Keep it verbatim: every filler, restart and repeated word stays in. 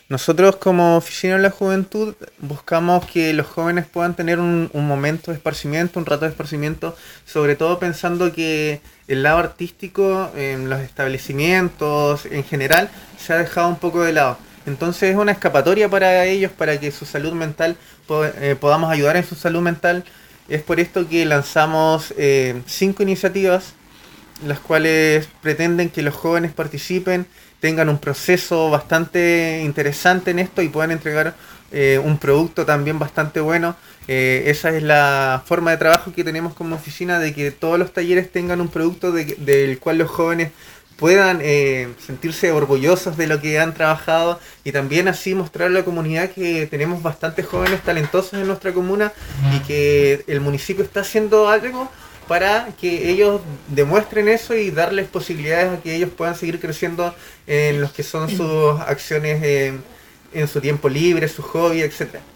Nosotros como Oficina de la Juventud buscamos que los jóvenes puedan tener un, un momento de esparcimiento, un rato de esparcimiento, sobre todo pensando que el lado artístico en los establecimientos en general se ha dejado un poco de lado. Entonces es una escapatoria para ellos, para que su salud mental, po- eh, podamos ayudar en su salud mental. Es por esto que lanzamos eh, cinco iniciativas las cuales pretenden que los jóvenes participen, tengan un proceso bastante interesante en esto y puedan entregar eh, un producto también bastante bueno. Eh, esa es la forma de trabajo que tenemos como oficina, de que todos los talleres tengan un producto de- del cual los jóvenes puedan eh, sentirse orgullosos de lo que han trabajado y también así mostrar a la comunidad que tenemos bastantes jóvenes talentosos en nuestra comuna y que el municipio está haciendo algo para que ellos demuestren eso y darles posibilidades a que ellos puedan seguir creciendo en los que son sus acciones eh, en su tiempo libre, su hobby, etcétera.